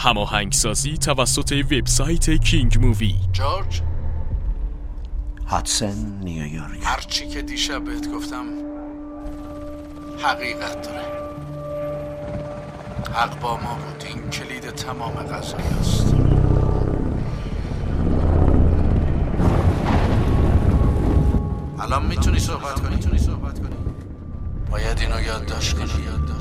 هماهنگسازی توسط وبسایت کینگ مووی. جورج هاتسن، نیویورک. هرچی که دیشب بهت گفتم حقیقت داره. حق با ما بود. این کلید تمام قضایی است. الان میتونی صحبت کنی. باید اینو یادداشت کنی.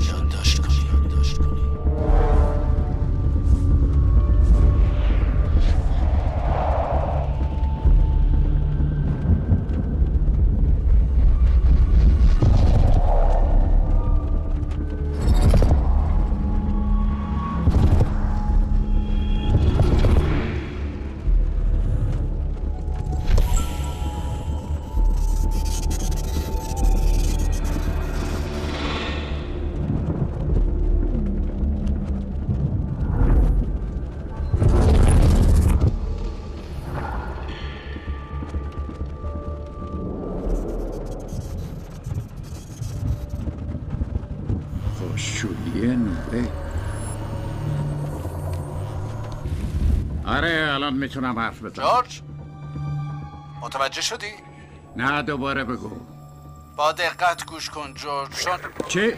آره الان میتونم حرف بزنم. جورج متوجه شدی؟ نه دوباره بگو. با دقت گوش کن جورج. چی؟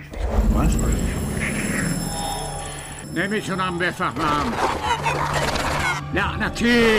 نمیتونم بفهمم. لعنتی.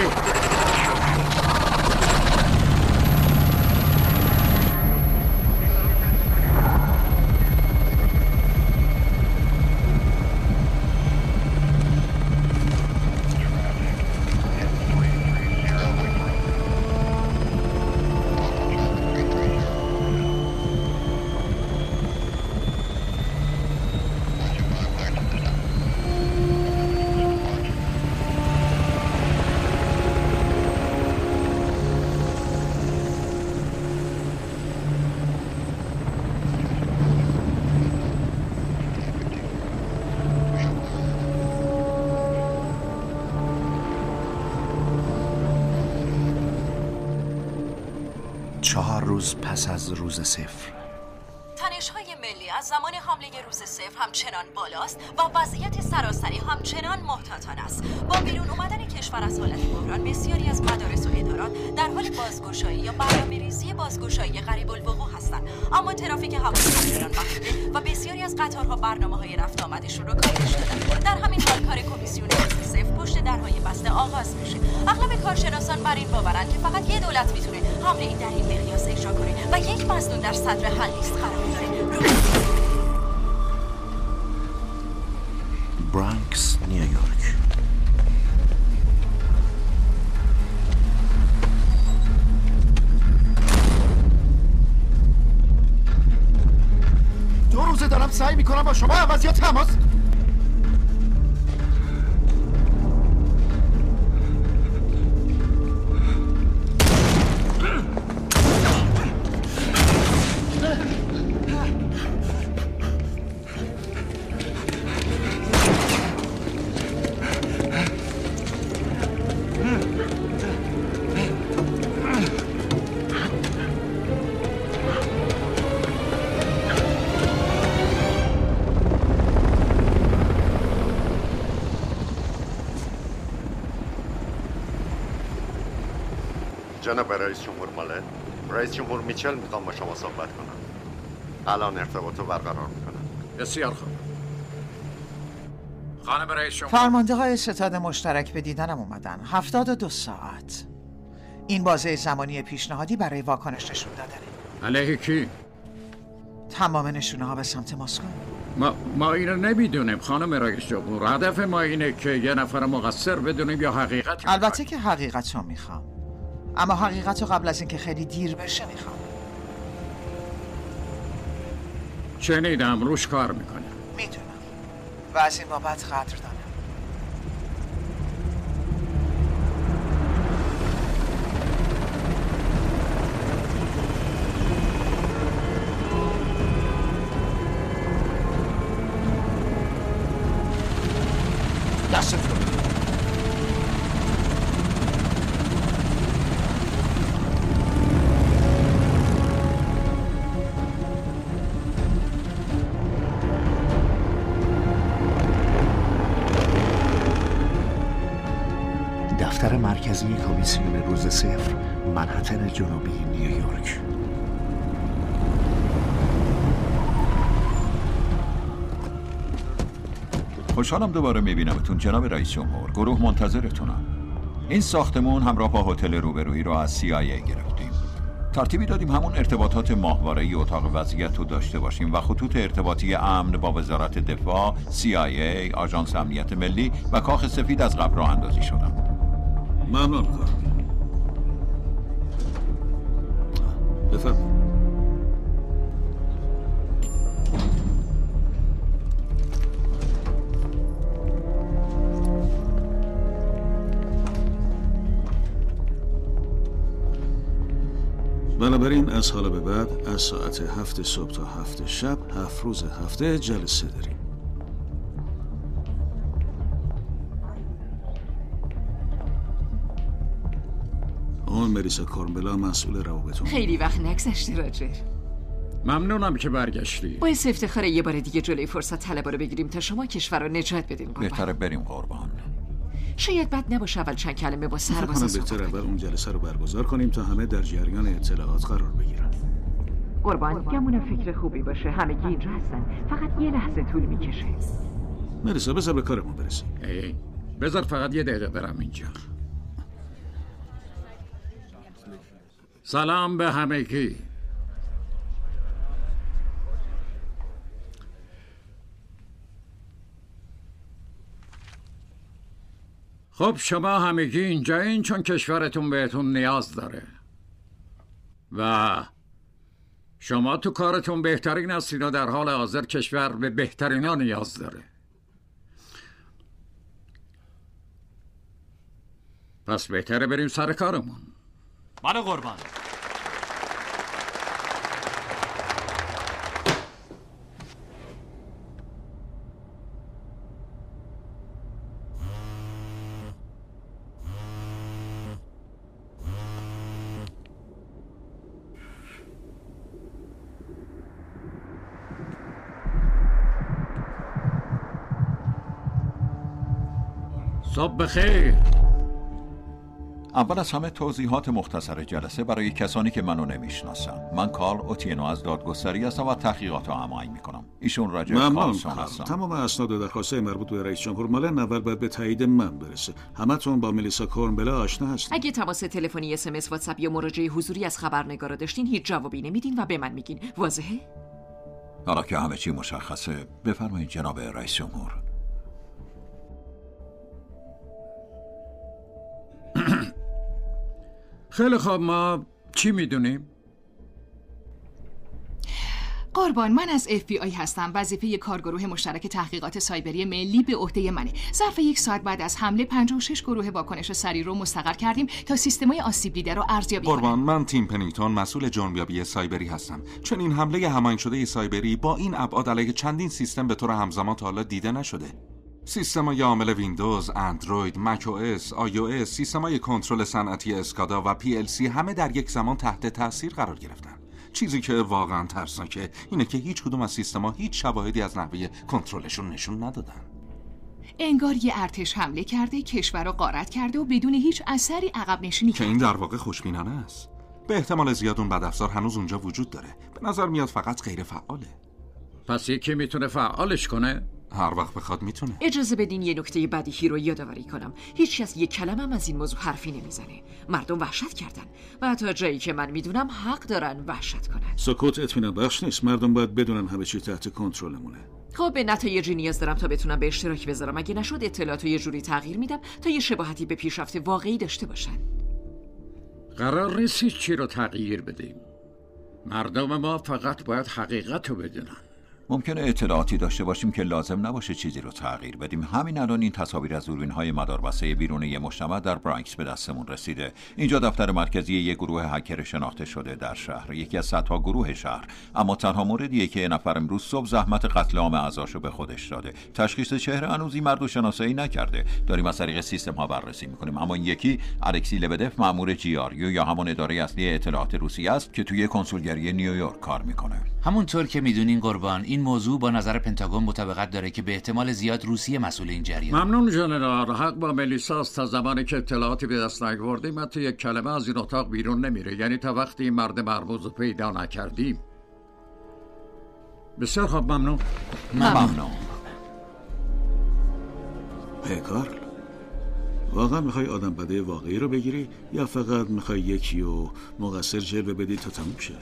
روز پس از روز صفر، تنش‌های ملی از زمان حمله روز صفر همچنان بالاست و وضعیت سراسری همچنان محتاطانه است. با بیرون اومدن کشور از حالت بحران، بسیاری از مدارس و ادارات در حال بازگشایی یا برنامه‌ریزی بازگشایی قریب الوقوع هستند، اما ترافیک هوایی همچنان محدوده و بسیاری از قطارها برنامه‌های رفت آمدشون رو کاهش دادن. در همین حال کار کمیسیون روز صفر پشت درهای بسته آغاز میشه. اغلب کارشناسان بر این باورن که فقط یه دولت میتونه حمله‌ای در این مقیاس اجرا کنه و یک مظنون در صدر حل لیست قرار داره. برانکس، نیویورک. دو روزه دارم سعی میکنم با شما عوض یا تماس. جناب رئیس جمهور مالت، رئیس جمهور میچل میخوام با شما صحبت کنم. الان ارتباطو برقرار میکنم. بسیار خوب. خانم رئیس جمهور، فرمانده های ستاد مشترک به دیدنم اومدن. 72 ساعت. این بازه زمانی پیشنهادی برای واکنش نشون دادنه. علیه کی؟ تمام نشونه ها به سمت مسکو. ما اینو نمیدونیم خانم رئیس جمهور. هدف ما اینه که یه نفر مقصر بدونیم یا حقیقت. البته که حقیقت رو میخوام، اما حقیقت رو قبل از اینکه خیلی دیر بشه میخوام. شنیدم روش کار میکنه. میدونم و از این بابت قدردانم. دستت دفتر مرکزی کمیسیون روز صفر، منهتن جنوبی، نیویورک. خوشحالم دوباره میبینمتون جناب رئیس جمهور. گروه منتظرتونم. این ساختمون همراه با هتل روبرویی رو از CIA گرفتیم. ترتیبی دادیم همون ارتباطات ماهواره‌ای اتاق وضعیت رو داشته باشیم و خطوط ارتباطی امن با وزارت دفاع، CIA، آژانس امنیت ملی و کاخ سفید از قبل راه اندازی شدن. ممنون کار. بفرمایید. بنابراین از حالا به بعد از ساعت 7 صبح تا 7 شب 7 روز هفته جلسه داریم. اون ملیسا کورنبلا مسئول روابطمون. خیلی وقت نگذشته راجر. ممنونم که برگشتی. باعث افتخاره یه بار دیگه جلوی فرصت طلبا رو بگیریم تا شما کشور رو نجات بدین. بهتره بریم قربان. شاید بد نباشه اول چند کلمه با سربازا صحبت بهتره اول اون جلسه رو برگزار کنیم تا همه در جریان اطلاعات قرار بگیرن. قربان گمونم فکر خوبی باشه. همگی اینجا هستن. فقط یه لحظه طول میکشه. ملیسا بذار به کارمون برسیم. بذار فقط یه دقیقه برم اینجا. سلام به همگی. خب شما همگی اینجا این چون کشورتون بهتون نیاز داره و شما تو کارتون بهترین هستین و در حال حاضر کشور به بهترین ها نیاز داره. پس بهتره بریم سر کارمون. بله قربان. صبح بخیر. اول از همه توضیحات مختصر جلسه برای کسانی که منو نمیشناسن. من کارل اوتینو از دادگستری هستم و تحقیقات رو هماهنگ میکنم. ایشون راجر کارلسون هستن. تمام اسناد و درخواست‌های مربوط به رئیس جمهور مالن اول باید به تایید من برسه. همتون با ملیسا کورنبلا آشنا هستین. اگه تماس تلفنی، SMS، واتساپ یا مراجعه حضوری از خبرنگارا داشتین هیچ جوابی نمیدین و به من میگین. واضحه؟ حالا که همه چی مشخصه بفرمایید جناب رئیس جمهور. خیلی خوب، ما چی میدونیم؟ قربان، من از FBI هستم. وظیفه کارگروه مشترک تحقیقات سایبری ملی به عهده منه. ظرف 1 ساعت بعد از حمله 56 گروه واکنش سریع رو مستقر کردیم تا سیستم‌های آسیب دیده رو ارزیابی کنیم. قربان، من تیم پنینگتون مسئول جرم‌یابی سایبری هستم. چون این حمله هماهنگ شده سایبری با این ابعاد علیه چندین سیستم به طور همزمان تا حالا دیده نشده. سیستم‌های عامل ویندوز، اندروید، مک او اس، آی او اس، سیستم‌های کنترل صنعتی اسکادا و PLC همه در یک زمان تحت تاثیر قرار گرفتن. چیزی که واقعا ترسناکه اینه که هیچ کدوم از سیستم‌ها هیچ شواهدی از نحوه کنترلشون نشون ندادن. انگار یه ارتش حمله کرده، کشور رو غارت کرده و بدون هیچ اثری عقب نشینی کرده. که این در واقع خوشبینانه است. به احتمال زیاد اون بدافزار هنوز اونجا وجود داره. به نظر میاد فقط غیر فعاله. پس یکی میتونه فعالش کنه؟ هر وقت بخواد میتونه. اجازه بدین یه نکته بدیهی رو یادآوری کنم. هیچ کس یک کلمه از این موضوع حرفی نمیزنه. مردم وحشت کردن و تا جایی که من میدونم حق دارن وحشت کنن. سکوت اطمینان بخش نیست. مردم باید بدونن همه چی تحت کنترلمونه. خب به نتایجی نیاز دارم تا بتونم به اشتراک بذارم. اگه نشد اطلاعات رو یه جوری تغییر میدم تا یه شباهتی به پیشرفت واقعی داشته باشن. قرار نیست چی رو تغییر بدیم. مردم ما فقط باید حقیقت رو بدونن. ممکنه اطلاعاتی داشته باشیم که لازم نباشه چیزی رو تغییر بدیم. همین الان این تصاویر از دوربین‌های مداربسته بیرونی مجتمع در برانکس به دستمون رسیده. اینجا دفتر مرکزی یک گروه هکر شناخته شده در شهر، یکی از صدها گروه شهر. اما تنها موردیه که یه نفر امروز صبح زحمت قتل عام اعضاشو به خودش داده. تشخیص چهره هنوز این مرد رو شناسایی نکرده. داریم از طریق سیستم‌ها بررسی می‌کنیم. اما این یکی الکسی لبدف، مأمور GRU یا همون اداره اصلی اطلاعات روسیه است که توی کنسولگری نیویورک کار می‌کنه. همونطور که می‌دونین قربان، این موضوع با نظر پنتاگون مطابقت داره که به احتمال زیاد روسیه مسئول این جریان. ممنون ژنرال. حق با ملیساست. تا زمانی که اطلاعاتی به دست نیاوردیم حتی یک کلمه از این اتاق بیرون نمیره، یعنی تا وقتی این مرد مرموز رو پیدا نکردیم. بسیار خوب، ممنون. کارل، واقعا میخوای آدم بده واقعی رو بگیری یا فقط میخوای یکی و مقصر جلوه بدی تا تموم شه؟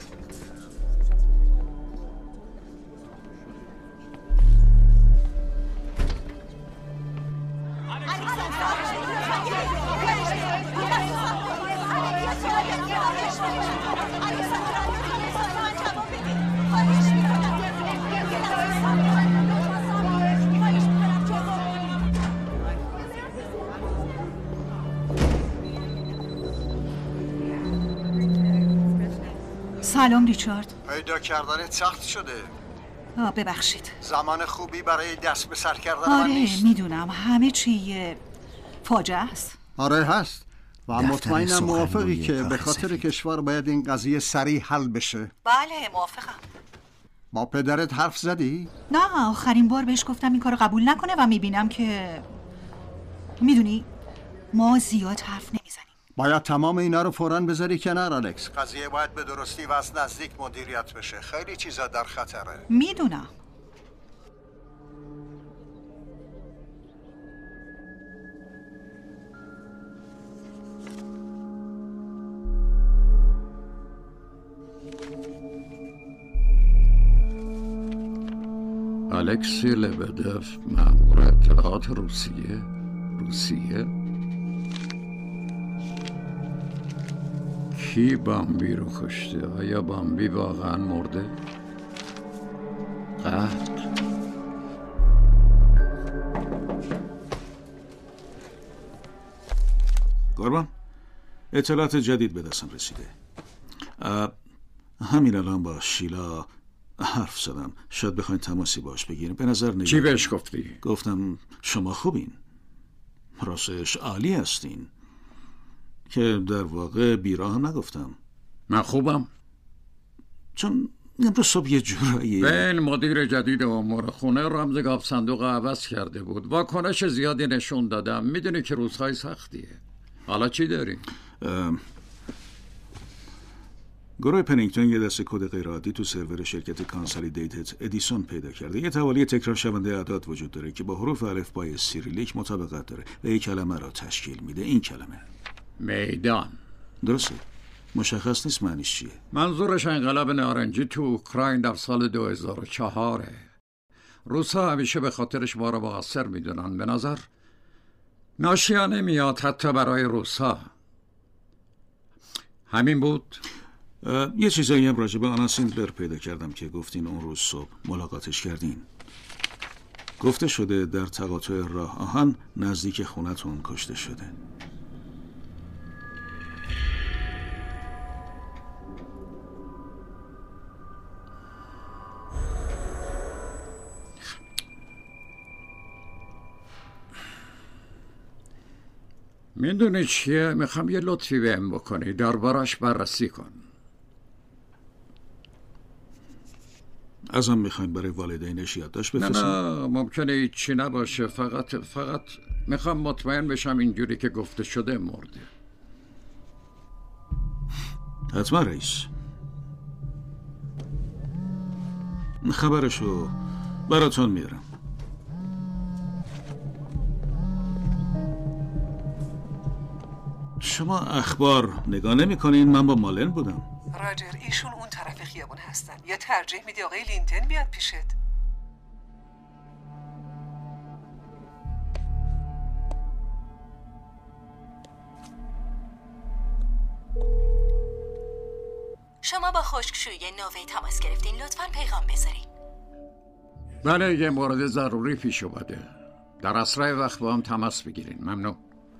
سلام ریچارد. پیدا کردنت سخت شده. ببخشید. زمان خوبی برای دست به سر کردن من نیست. میدونم همه چی فاجعه است. آره هست و مطمئنم موافقی که به خاطر کشور باید این قضیه سریع حل بشه. بله موافقم. با پدرت حرف زدی؟ نه، آخرین بار بهش گفتم این کارو قبول نکنه و میبینم که میدونی ما زیاد حرف نمیزنیم. باید تمام اینا رو فوراً بذاری کنار الکس. قضیه باید به درستی و از نزدیک مدیریت بشه. خیلی چیزا در خطره. میدونم. الکسی لبدف، مأمور اطلاعات روسیه. کی بامبی رو کشته؟ آیا بامبی واقعا مرده؟ قتل؟ قربان، اطلاعات جدید به دستم رسیده. همین الان با شیلا حرف زدم. شاید بخواین تماسی باش بگیریم. به نظر نگاه. چی بهش گفتی؟ گفتم شما خوبین، راستش عالی هستین، که در واقع بیراه هم نگفتم. من خوبم؟ چون امروز صبح یه جورایی بین مدیر جدید امور خونه رمز گاف صندوق عوض کرده بود. واکنش زیادی نشون دادم. میدونی که روزهای سختیه. حالا چی داریم؟ گروه پنینگتون یه دسته کد غیرعادی تو سرور شرکت کانسالیدیتد ادیسون پیدا کرده. یه توالی تکرار شونده اعداد وجود داره که با حروف الفبای سیریلیک مطابقت داره و یک کلمه را تشکیل میده. این کلمه میدان. درسته. مشخص نیست معنیش چیه. منظورش انقلاب نارنجی تو اوکراین در سال 2004. روسا همیشه به خاطرش ما رو مقصر میدونن. به نظر ناشیانه میاد حتی برای روسا. همین بود؟ یه چیزایی هم راجع به آنا سیندلر پیدا کردم که گفتین اون روز صبح ملاقاتش کردین. گفته شده در تقاطع راه آهن نزدیک خونتون کشته شده. میدونی چیه؟ میخوام یه لطفی بهم بکنی. دربارش بررسی کن. ازم میخواین برای والدینش یادداشت بفرستم؟ نه ممکنه هیچی نباشه. فقط میخوام مطمئن بشم اینجوری که گفته شده مرده. حتما رئیس. خبرشو براتون میارم. شما اخبار نگاه نمی کنین؟ من با مالن بودم. راجر ایشون اون طرف خیابون هستن. یا ترجیح میدی آقای لینتن بیاد پیشت؟ شما با خشکشویی نوی تماس گرفتین. لطفاً پیغام بذارین. بله یه مورد ضروری پیش اومده. در اسرع وقت با هم تماس بگیرین. ممنون.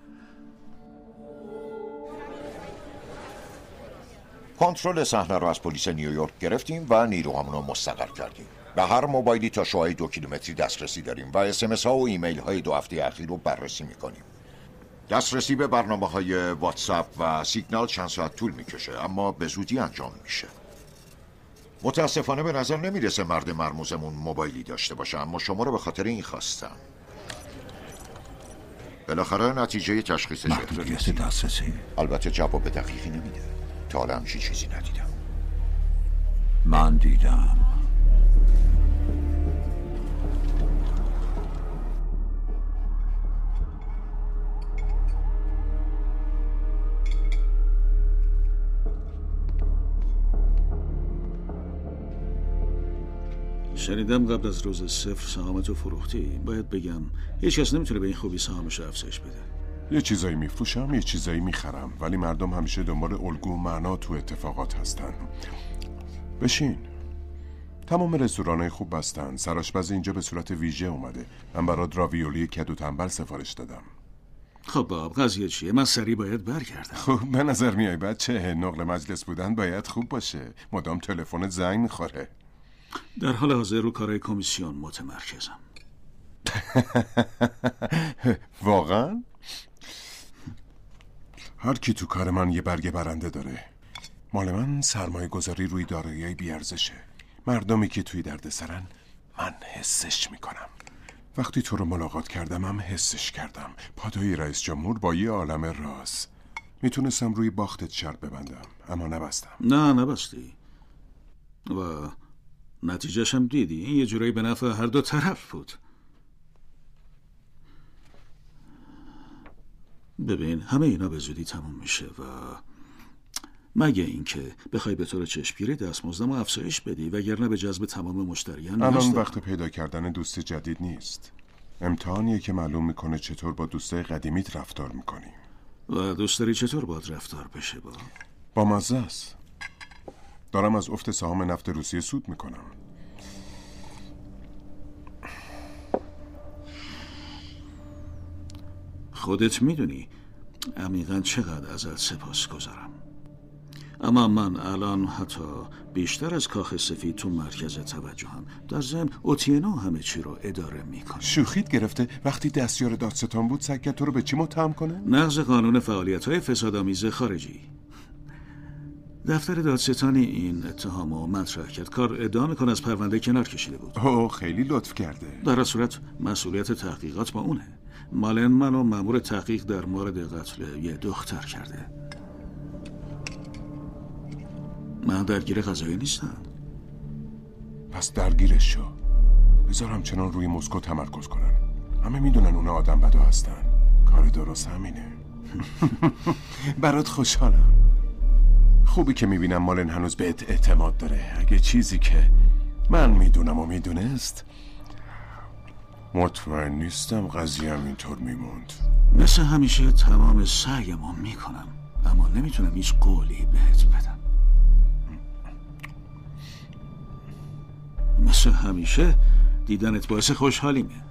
کنترل صحنه رو از پلیس نیویورک گرفتیم و نیروهامون رو مستقر کردیم. به هر موبایلی تا شعاع 2 کیلومتری دسترسی داریم و SMS ها و ایمیل های 2 هفته اخیر رو بررسی میکنیم. دسترسی به برنامه های واتساپ و سیگنال چند ساعت طول میکشه اما به زودی انجام میشه. متاسفانه به نظر نمیرسه مرد مرموزمون موبایلی داشته باشه، اما شما رو به خاطر این خواستم. بالاخره نتیجه تشخیصش محدودیت دسترسی. البته جواب دقیقی نمیده. تا حالا همچین چیزی ندیدم. من دیدم. شنیدم قبل از روز صفر سهامتو فروختی. باید بگم هیچ کس نمیتونه به این خوبی سهامشو افزایش بده. یه چیزایی میفروشم، یه چیزایی میخرم، ولی مردم همیشه دنبال الگو و معنا تو اتفاقات هستن. بشین. تمام رستورانای خوب بستن. سرآشپز اینجا به صورت ویژه اومده. من برات راویولی کدو تنبل سفارش دادم. خب باب، قضیه چیه؟ من سریع باید برگردم. خب به نظر میای بچه نقل مجلس بودن باید خوب باشه. مدام تلفن زنگ میخوره. در حال حاضر رو کارهای کمیسیون متمرکزم. واقعا؟ هر کی تو کار من یه برگ برنده داره. مال من سرمایه گذاری روی دارایی‌های بی‌ارزشه. مردمی که توی دردسرن من حسش میکنم. وقتی تو رو ملاقات کردم هم حسش کردم. پادوی رئیس جمهور با یه عالم راز. میتونستم روی باختت شرط ببندم اما نبستم. نه نبستی. و نتیجهش هم دیدی. این یه جورایی به نفع هر دو طرف بود. ببین همه اینا به زودی تموم میشه و مگه اینکه بخوای به طور چشمگیری دستمزدمو افزایش بدی وگرنه به جذب تمام مشتریان الان وقت پیدا کردن دوست جدید نیست. امتحانیه که معلوم میکنه چطور با دوستای قدیمیت رفتار میکنی. و دوست داری چطور باید رفتار بشه با مزه است. دارم از افت سهام نفت روسیه سود میکنم. خودت میدونی عمیقاً چقدر ازت سپاسگزارم. اما من الان حتی بیشتر از کاخ سفید تو مرکز توجهم. در ضمن اوتینو همه چی رو اداره میکنه. شوخیت گرفته؟ وقتی دستیار دادستان بود سعی کرد تو رو به چی متهم کنه؟ نقض قانون فعالیت‌های فسادآمیز خارجی. دفتر دادستانی این اتهامو مطرح کرد. کار ادعا میکنه از پرونده کنار کشیده بود. اوه خیلی لطف کرده. در صورت مسئولیت تحقیقات با اونه. مالن منو مأمور تحقیق در مورد قتل یه دختر کرده. من درگیر قضایی نیستم. پس درگیرش شو. بذار همچنان روی مسکو تمرکز کنن. همه میدونن اونا آدم بدا هستن. کار درست همینه. برات خوشحالم. خوبی که میبینم مالن هنوز بهت اعتماد داره. اگه چیزی که من میدونم و میدونست مطمئن نیستم قضیه هم اینطور میموند. مثل همیشه تمام سعیمو میکنم اما نمیتونم هیچ قولی بهت بدم. مثل همیشه دیدنت باعث خوشحالیمه.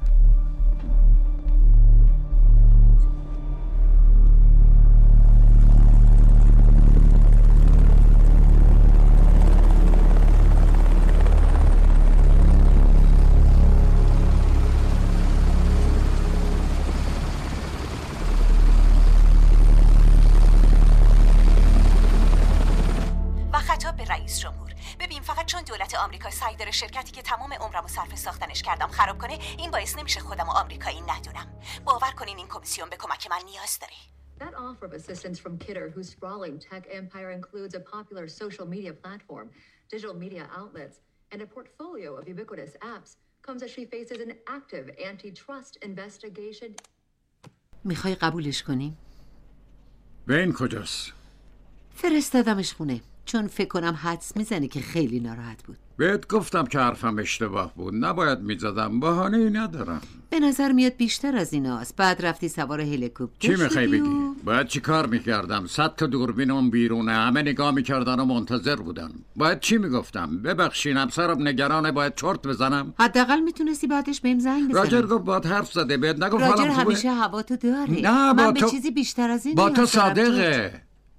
آمریکا سعی داره شرکتی که تمام عمرمو صرف ساختنش کردم خراب کنه. این باعث نمیشه خودمو آمریکایی ندونم. باور کنین این کمیسیون به کمک من نیاز داره. That offer of assistance from Kidder, whose sprawling tech empire includes a popular social media platform, digital media outlets, and a portfolio of ubiquitous apps, comes as she faces an active antitrust investigation. میخوای قبولش کنیم؟ بین کجاست؟ فرستادمش خونه چون فکر کنم حدس میزنه که خیلی ناراحت بود. بهت گفتم که حرفم اشتباه بود. نباید میزدم. بهانه‌ای ندارم. به نظر میاد بیشتر از ایناست. بعد رفتی سوار هلیکوپتر چی میخوای بگی؟ باید چی کار میکردم؟ 100 تا دوربینم بیرونه. همه نگاه میکردن و منتظر بودن. باید چی میگفتم؟ ببخشین همسرم نگرانه. باید چرت بزنم؟ حداقل میتونستی بعدش بهم زنگ بزنی. راجر گفت باید حرف زده. بهت نگفت راجر همیشه هوا تو داره. نه من به چیزی بیشتر از این با تو صادقه.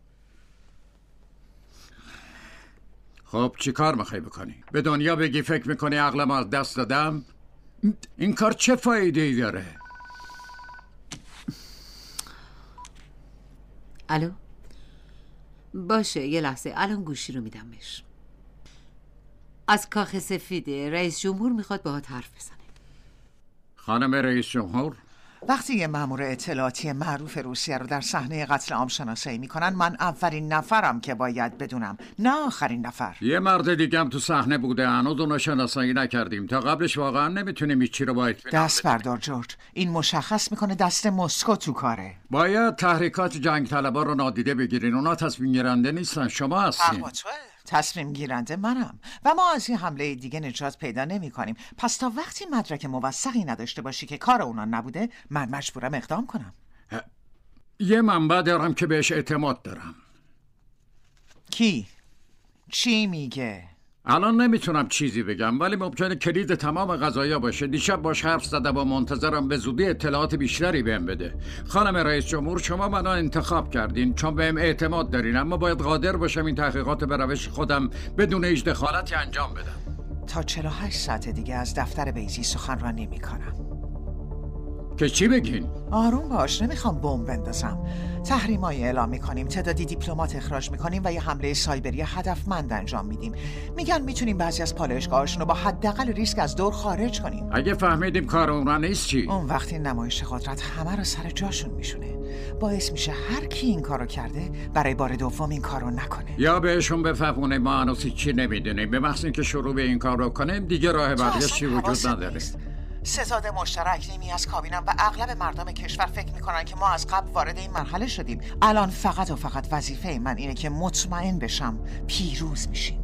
خب چی کار میخوای بکنی؟ به دنیا بگی فکر میکنی عقلم از دست دادم؟ این کار چه فایده ای داره؟ الو؟ باشه یه لحظه الان گوشی رو میدم بهش. از کاخ سفیده. رئیس جمهور میخواد باهات حرف بزنه. خانم رئیس جمهور، وقتی یه مأمور اطلاعاتی معروف روسیه رو در صحنه قتل عام شناسایی میکنن، من اولین نفرم که باید بدونم، نه آخرین نفر. یه مرد دیگه هم تو صحنه بوده، هنوز اونو شناسایی نکردیم. تا قبلش واقعا نمیتونیم هیچ چی رو باید دست بردار جورج، این مشخص میکنه دست مسکو تو کاره. باید تحریکات جنگ طلبا رو نادیده بگیرین. اونا تصمیم گیرنده نیستن، شما هستین. تصمیم گیرنده منم و ما از این حمله دیگه نجات پیدا نمی کنیم. پس تا وقتی مدرک موثقی نداشته باشی که کار اونا نبوده، من مجبورم اقدام کنم. یه منبع دارم که بهش اعتماد دارم. کی؟ چی میگه؟ الان نمیتونم چیزی بگم، ولی ممکنه کلید تمام قضایا باشه. دیشب باش حرف زدم و منتظرم به زودی اطلاعات بیشتری بهم بده. خانم رئیس جمهور، شما منو انتخاب کردین چون بهم اعتماد دارین، اما باید قادر باشم این تحقیقات به روش خودم بدون هیچ دخالتی انجام بدم. تا 48 ساعت دیگه از دفتر بیزی سخنرانی میکنم. که چی بگین؟ آروم باش، نمیخوام بمب بندازم. تحریمای اعلام میکنیم، تعدادی دیپلمات اخراج میکنیم و یه حمله سایبری هدفمند انجام میدیم. میگن میتونیم بعضی از پالایشگاهاشون رو با حداقل ریسک از دور خارج کنیم. اگه فهمیدیم کار اونها نیست چی؟ اون وقتی نمایش قدرت همه رو سر جاشون میشونه. باعث میشه هر کی این کارو کرده برای بار دوم این کارو نکنه. یا بهشون بفهمونه ما هنوز چی نمیدونیم، به محض اینکه شروع به این کار رو کنیم دیگه راه برگشتی وجود نداره. ستاد مشترک نیمی از کابینم و اغلب مردم کشور فکر میکنن که ما از قبل وارد این مرحله شدیم. الان فقط و فقط وظیفه من اینه که مطمئن بشم پیروز میشیم.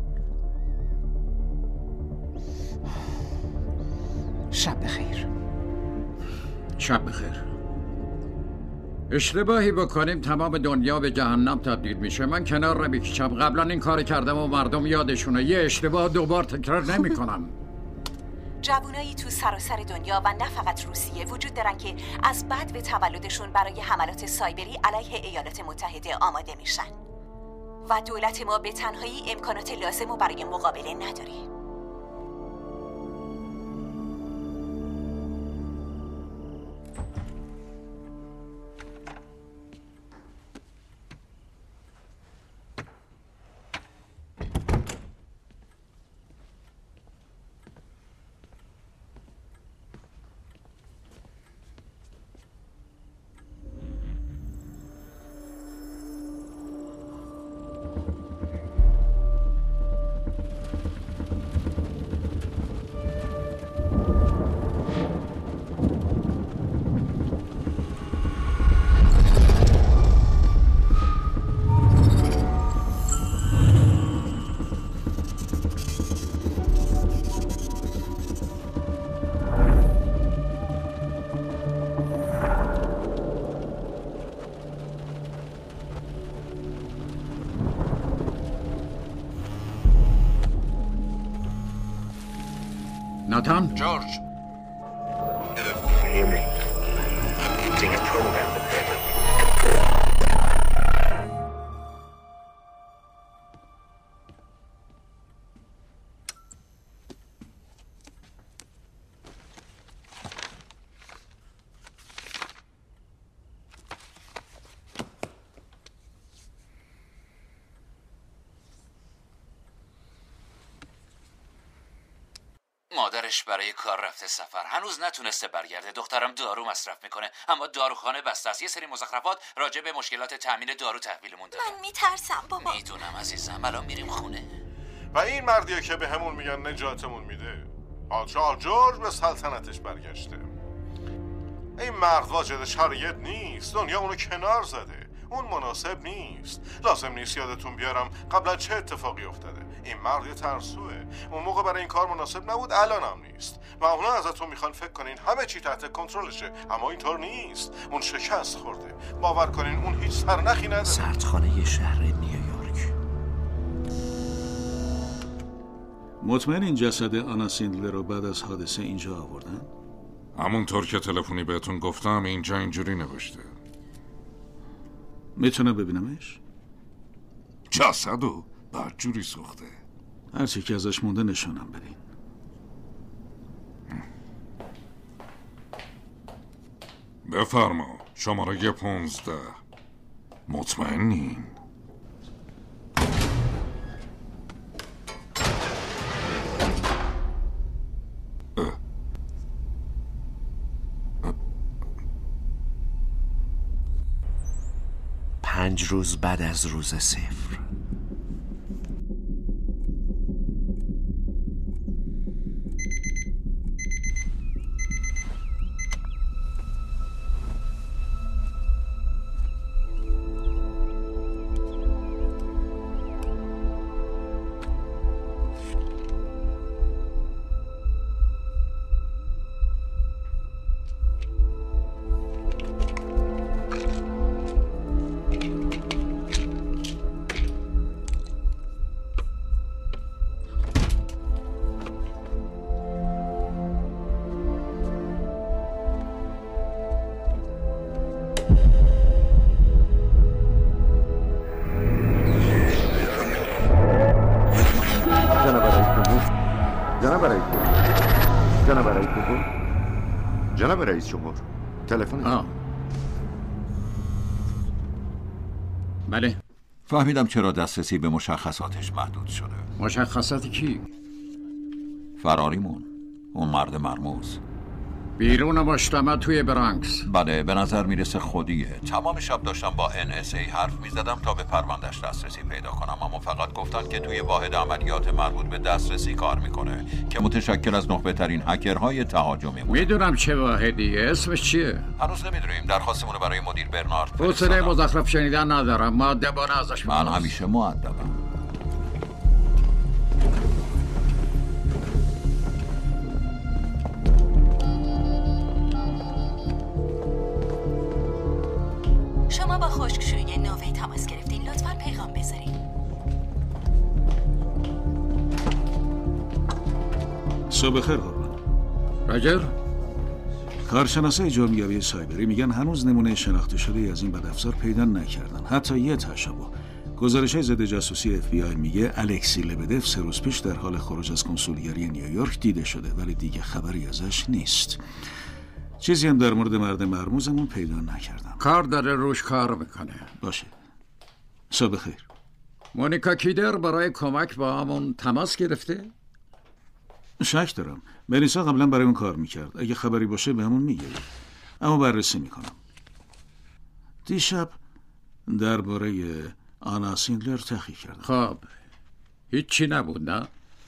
شب بخیر. شب بخیر. اشتباهی بکنیم تمام دنیا به جهنم تبدیل میشه. من کنار نمیکشم. قبلا این کار کردم و مردم یادشونه. یه اشتباه دوبار تکرار نمیکنم. جوانایی تو سراسر دنیا و نه فقط روسیه وجود دارن که از بعد به تولدشون برای حملات سایبری علیه ایالات متحده آماده میشن و دولت ما به تنهایی امکانات لازم رو برای مقابله نداره. ناتان؟ جورج مادرش برای کار رفته سفر، هنوز نتونسته برگرده. دخترم دارو مصرف میکنه اما داروخانه بسته است. یه سری مزخرفات راجع به مشکلات تامین دارو تحویلمون داده. من میترسم بابا. میدونم عزیزم، الان میریم خونه. و این مردیه که به همون میگن نجاتمون میده. پادشاه جورج به سلطنتش برگشته. این مرد واجد شرایط نیست. دنیا اونو کنار زده. اون مناسب نیست. لازم نیست یادتون بیارم قبلا چه اتفاقی افتاده. این مرد یه ترسوه. اون موقع برای این کار مناسب نبود، الان هم نیست. و اونا ازتون میخوان فکر کنین همه چی تحت کنترلشه، اما اینطور نیست. اون شکست خورده. باور کنین اون هیچ سرنخی نداره. سردخانه شهر نیویورک. مطمئن این جسد آنا سیندلر رو بعد از حادثه اینجا آوردن؟ همونطور که تلفنی بهتون گفتم اینجا اینجوری نوشته. میتونم ببینمش؟ جسدو بدجوری سوخته. هرچی که ازش مونده نشانم بدین. بفرما. شماره 15. مطمئنین؟ 5 روز بعد از روز 0. جناب رئیس جمهور تلفن. بله. فهمیدم چرا دسترسی به مشخصاتش محدود شده. مشخصات کی؟ فراریمون، اون مرد مرموز بیرون مجتمع توی برانکس. بله، به نظر میرسه خودیه. تمام شب داشتم با NSA حرف میزدم تا به پروندهش دسترسی پیدا کنم، اما فقط گفتن که توی واحد عملیات مربوط به دسترسی کار میکنه که متشکل از نخبه ترین هکرهای تهاجمی. میدونم چه واحدیه، اسمش چیه؟ هنوز نمیدونیم. درخواستمون برای مدیر برنارد حوصله مزخرف شنیدن ندارم، مؤدبانه ازش من همیشه مؤدبم. شما با خشکشویی نوی تماس گرفتین، لطفاً پیغام بذارین. صبح خیر قربان. راجر؟ کارشناسای جرم‌یابی سایبری میگن هنوز نمونه شناخته شده از این بدافزار پیدا نکردن، حتی یه تشابه. گزارش‌های ضد جاسوسی FBI میگه الکسی لبدف 3 روز پیش در حال خروج از کنسولگری نیویورک دیده شده، ولی دیگه خبری ازش نیست. چیزی هم در مورد مرد مرموزمون پیدا نکردم. کار داره روش کار میکنه. باشه. صبح خیر. مونیکا کیدر برای کمک با همون تماس گرفته؟ شک دارم. ملیسا قبلا برای اون کار میکرد. اگه خبری باشه به همون میگه. اما بررسی میکنم. دیشب درباره آنا سیندلر تحقیق کردم. خب هیچی نبود نه؟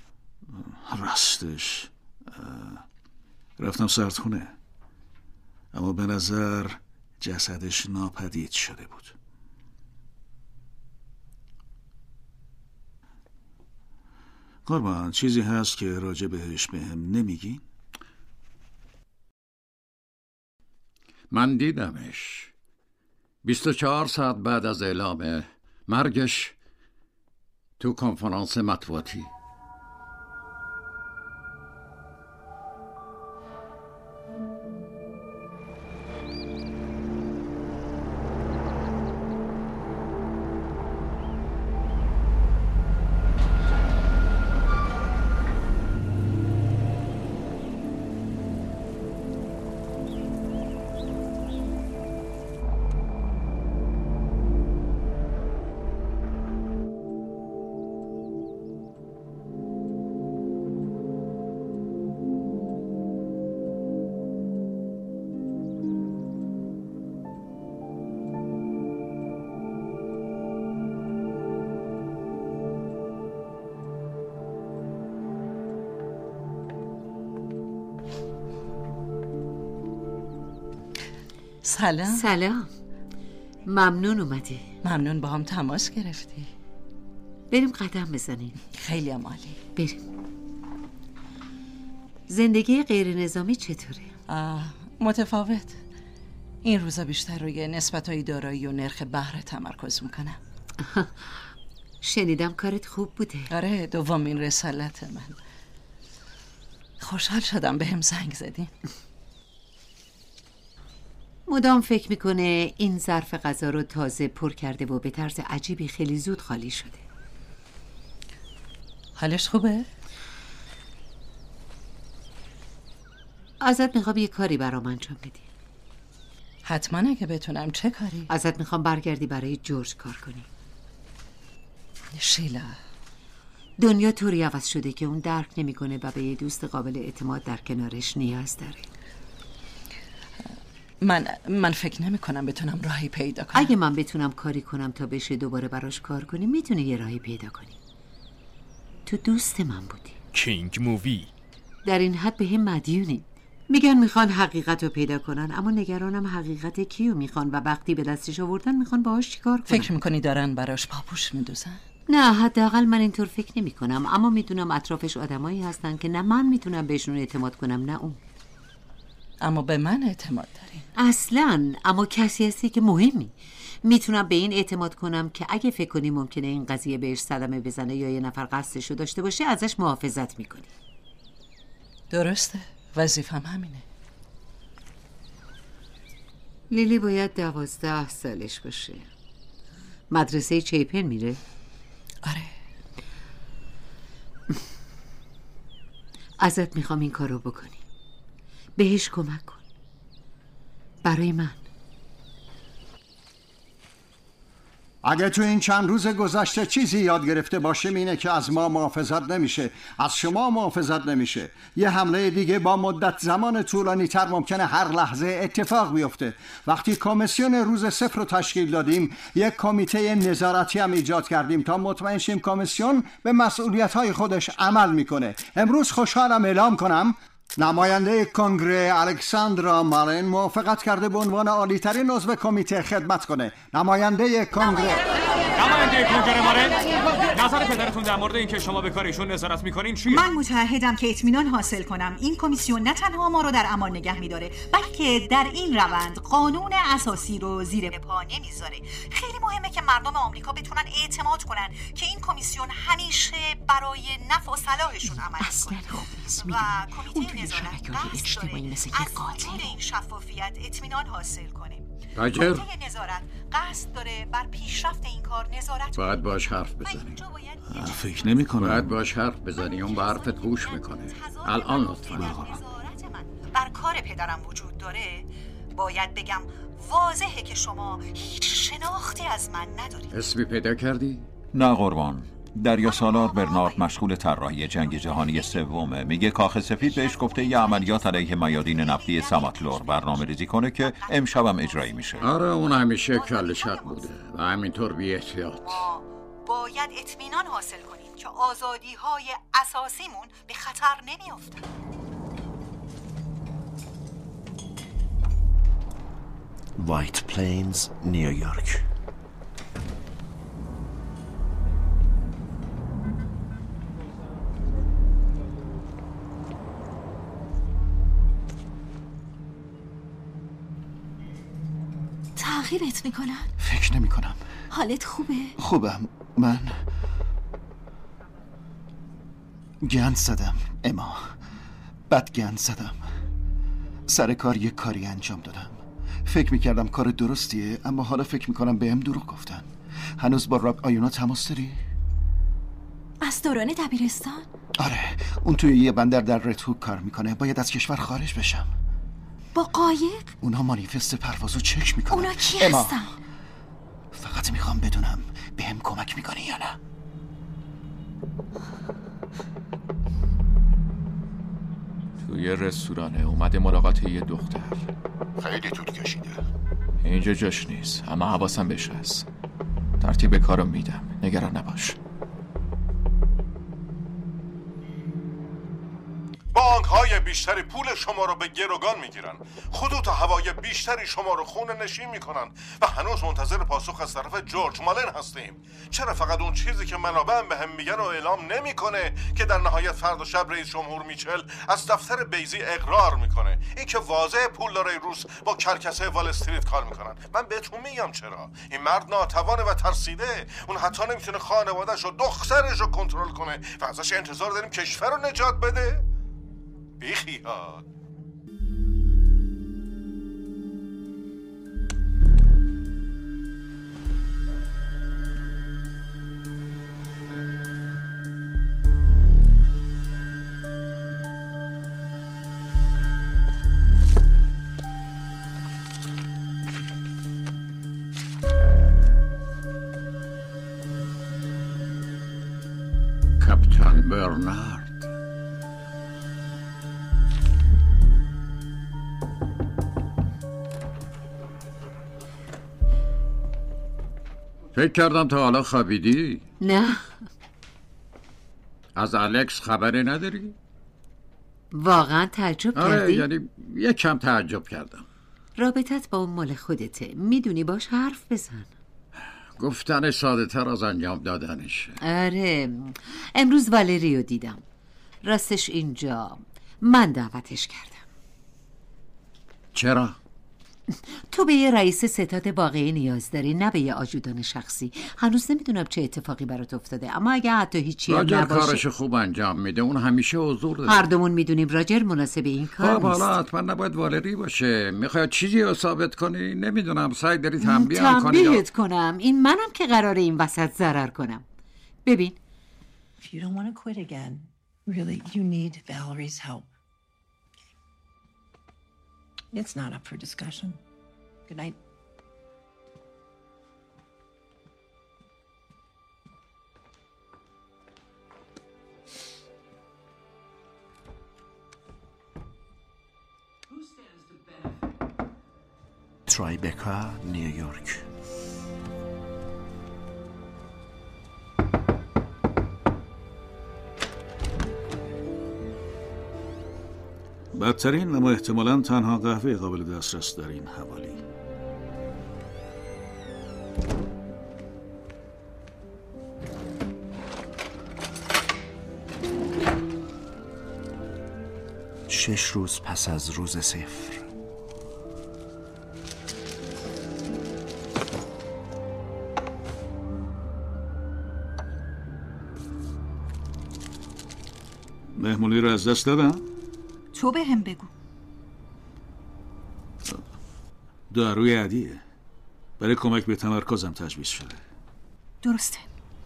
راستش رفتم سردخونه، اما به نظر جسدش ناپدید شده بود. قربان، چیزی هست که راجع بهش بهم نمیگی؟ من دیدمش 24 ساعت بعد از اعلام مرگش تو کنفرانس مطبوعاتی. سلام. سلام. ممنون اومدی. ممنون با هم تماس گرفتی. بریم قدم بزنیم. خیلی عالی. بریم. زندگی غیر نظامی چطوره؟ متفاوت. این روزا بیشتر روی نسبت‌های دارایی و نرخ بهره تمرکز میکنم. شنیدم کارت خوب بوده. آره، دومین رسالت من. خوشحال شدم بهم زنگ زدین. مدام فکر میکنه این ظرف غذا رو تازه پر کرده و به طرز عجیبی خیلی زود خالی شده. حالش خوبه؟ ازت میخوام یه کاری برام انجام بدی. حتما، اگه بتونم. چه کاری؟ ازت میخوام برگردی برای جورج کار کنی. شیلا، دنیا طوری عوض شده که اون درک نمیکنه و به یه دوست قابل اعتماد در کنارش نیاز داره. من فکر نمی کنم بتونم راهی پیدا کنم. اگه من بتونم کاری کنم تا بشه دوباره براش کار کنی، میتونی یه راهی پیدا کنی. تو دوست من بودی. کینگ مووی. در این حد به هم مدیونی. میگن میخوان حقیقت رو پیدا کنن، اما نگرانم حقیقت کیو میخوان و وقتی به دستش آوردن میخوان باهاش چیکار کنن. فکر میکنی دارن براش پاپوش میدوزن؟ نه، حداقل من اینطور فکر نمی کنم، اما میدونم اطرافش آدمایی هستن که نه من میتونم بهشون اعتماد کنم نه اون. اما به من اعتماد داری؟ اصلاً، اما کسی هستی که مهمی. میتونم به این اعتماد کنم که اگه فکر کنی ممکنه این قضیه بهش صدمه بزنه یا یه نفر قصدشو داشته باشه ازش محافظت میکنی. درسته، وظیفم همینه. لیلی باید 12 سالش باشه. مدرسه چیپن میره؟ آره. ازت میخوام این کارو بکنی. بهش کمک کن. برای من. اگه تو این چند روز گذشته چیزی یاد گرفته باشیم اینه که از ما محافظت نمیشه، از شما محافظت نمیشه. یه حمله دیگه با مدت زمان طولانی تر ممکنه هر لحظه اتفاق بیفته. وقتی کمیسیون روز صفر رو تشکیل دادیم، یک کمیته نظارتی هم ایجاد کردیم تا مطمئن شیم کمیسیون به مسئولیت‌های خودش عمل میکنه. امروز خوشحالم اعلام کنم نماینده کنگره الکساندرا مالن موافقت کرده به عنوان عالی‌ترین عضو کمیته خدمت کنه. نماینده کنگره مالن، نظر پدرتون در مورد اینکه شما به کار ایشون نظارت میکنین چیه؟ من متعهدم که اطمینان حاصل کنم این کمیسیون نه تنها ما رو در امان نگه میداره، بلکه در این روند قانون اساسی رو زیر پا نمیذاره. خیلی مهمه که مردم آمریکا بتونن اعتماد کنن که این کمیسیون همیشه برای نفع و صلاحشون عمل میکنه. و کمیته نظارت قصد داره از وجود این شفافیت اطمینان حاصل کنه. راجر، کمیته نظارت قصد داره بر پیشرفت این کار نظارت کنه. باید باش حرف بزنی. فکر نمی کنم. باید باش حرف بزنی، اون به حرفت گوش میکنه. الان لطفا. بر کار پدرم وجود داره. باید بگم واضحه که شما هیچ شناختی از من ندارید. اسمی پیدا کردی؟ نه قربان. دریا سالار برنارد مشغول طراحی جنگ جهانی سومه. میگه کاخ سفید بهش گفته یه عملیات علیه میادین نفتی ساماتلور برنامه ریزی کنه که امشبم اجرایی میشه. آره، اون همیشه کل شق بوده و همینطور بی احتیاط. باید اطمینان حاصل کنیم که آزادی های اساسیمون به خطر نمیافتن. وایت پلینز، نیویورک. تغییرت میکنن؟ فکر نمی کنم. حالت خوبه؟ خوبم. من گند زدم اما بد گند زدم. سر کار یک کاری انجام دادم. فکر میکردم کار درستیه، اما حالا فکر میکنم بهم دروغ گفتن. هنوز با راب آیونا تماس داری؟ از دوران دبیرستان؟ آره، اون توی یه بندر در رتوک کار میکنه. باید از کشور خارج بشم. با قایق؟ اونا مانیفست پروازو چک میکنن. اونا کی هستن؟ فقط میخوام بدونم بهم کمک میکنی یا نه. توی رستورانه اومده ملاقات یه دختر. خیلی طول کشیده. اینجا جاش نیست، اما حواسم بهش هست. ترتیب کارو میدم، نگران نباش. بانک‌های بیشتری پول شما رو به گروگان میگیرن. خطوط هوایی بیشتری شما رو خونه نشین میکنن و هنوز منتظر پاسخ از طرف جورج مالن هستیم. چرا فقط اون چیزی که منابعم بهم میگن رو اعلام نمیکنه که در نهایت فردا شب رئیس جمهور میچل از دفتر بیزی اقرار میکنه؟ این که واضح پولدارای روس با کرکسه وال استریت کار میکنن. من بهتون میگم چرا. این مرد ناتوانه و ترسیده. اون حتی نمیتونه خانواده‌شو دخترش رو کنترل کنه و ازش انتظار داریم کشور رو نجات بده؟ بیخیال. کاپیتان برنارد. فکر کردم تا حالا خوابیدی. نه. از الکس خبری نداری؟ واقعا تعجب کردی؟ یعنی یک کم تعجب کردم. رابطت با اون مال خودته، میدونی باش حرف بزن. گفتن ساده تر از انجام دادنشه. آره، امروز والریو دیدم. راستش اینجا من دعوتش کردم. چرا؟ تو به یه رئیس ستاد واقعی نیاز داری، نه به یه آجودان شخصی. هنوز نمیدونم چه اتفاقی برات افتاده، اما اگه حتی هیچی راجر نباشه کارش خوب انجام میده. اون همیشه حضور داره. هر دومون میدونیم راجر مناسب این کار نیست. حالا حتما نباید والری باشه. میخواد چیزی رو ثابت کنی؟ نمیدونم، سعی داری تنبیه کنی. تنبیهت کنم؟ این منم که قراره این وسط ضرر کنم. ببین. If you don't want to quit again, really, you need Valerie's help. It's not up for discussion. Good night. ترایبکا، نیویورک. بدترین اما احتمالاً تنها قهوه قابل دسترس در این حوالی. شش روز پس از روز صفر. مهمونی رو از دست دادم؟ تو به هم بگو. داروی عادیه. برای کمک به تمرکزم تجویز شده. درسته.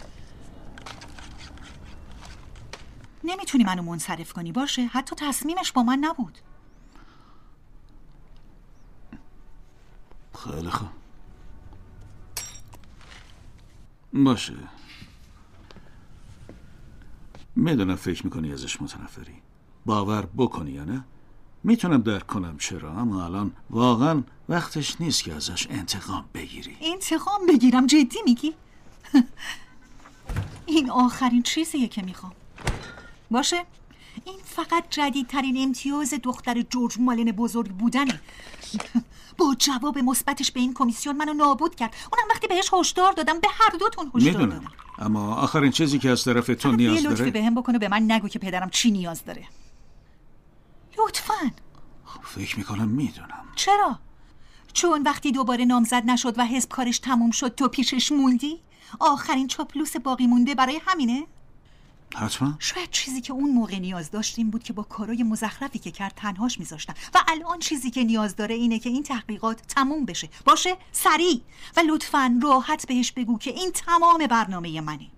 نمیتونی منو منصرف کنی، باشه؟ حتی تصمیمش با من نبود. خیلی خوب. باشه. میدونم فکر میکنی ازش متنفری. باور بکنی یا نه؟ میتونم درک کنم چرا، اما الان واقعا وقتش نیست که ازش انتقام بگیری. انتقام بگیرم؟ جدی میگی؟ این آخرین چیزیه که میخوام. باشه؟ این فقط جدیدترین امتیاز دختر جورج مالن بزرگ بودنه. با جواب مثبتش به این کمیسیون منو نابود کرد. اونم وقتی بهش هشدار دادم، به هر دوتون هشدار دادم. میدونم، اما آخرین چیزی که از طرف تو نیاز داره. لطفی بهم بکنه، به من نگو که پدرم چی نیاز داره. لطفاً. فکر میکنم میدونم. چرا؟ چون وقتی دوباره نامزد نشد و حزب کارش تموم شد تو پیشش موندی؟ آخرین چاپلوس باقی مونده برای همینه؟ حتما. شاید چیزی که اون موقع نیاز داشت این بود که با کارای مزخرفی که کرد تنهاش میذاشتن، و الان چیزی که نیاز داره اینه که این تحقیقات تموم بشه، باشه؟ سریع. و لطفاً راحت بهش بگو که این تمام برنامه منه.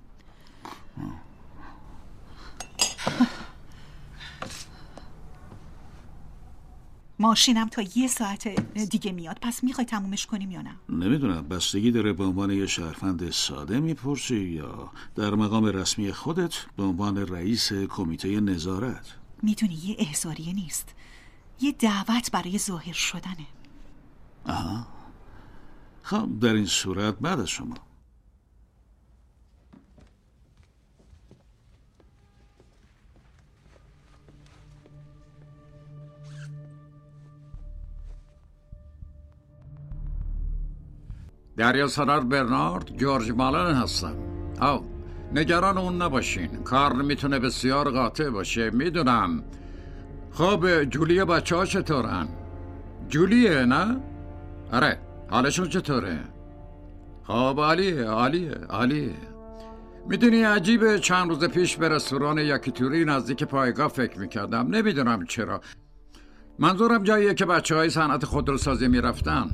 ماشینم تا 1 ساعت دیگه میاد، پس میخوای تمومش کنیم یا نه؟ نمیدونم، بستگی داره به عنوان یه شهروند ساده میپرسی یا در مقام رسمی خودت به عنوان رئیس کمیته نظارت. میدونی یه احضاریه نیست، یه دعوت برای ظاهر شدنه. آها. خب در این صورت بعد از شما. دریا سالار برنارد، جورج مالن هستم. نگران اون نباشین، کارل میتونه بسیار قاطع باشه، میدونم. خب جولی بچه ها چطورن؟ جولیه نه؟ آره، حالشون چطوره؟ خب عالیه. میدونی عجیبه، چند روز پیش به رستوران یاکیتوری نزدیک پایگاه فکر میکردم. نمیدونم چرا. منظورم جاییه که بچه های صنعت خودروسازی میرفتن.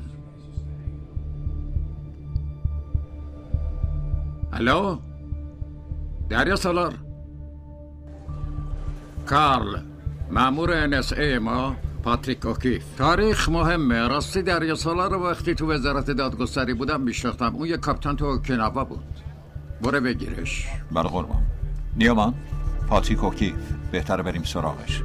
الو؟ دریا سالار؟ کارل، مأمور NSA ما، پاتریک اوکیف. تاریخ مهمه. راستی دریا سالار رو وقتی تو وزارت دادگستری بودم میشناختم. اون یه کاپیتان تو اوکیناوا بود. برو بگیرش. بله قربان. نیومان، پاتریک اوکیف. بهتره بریم سراغش.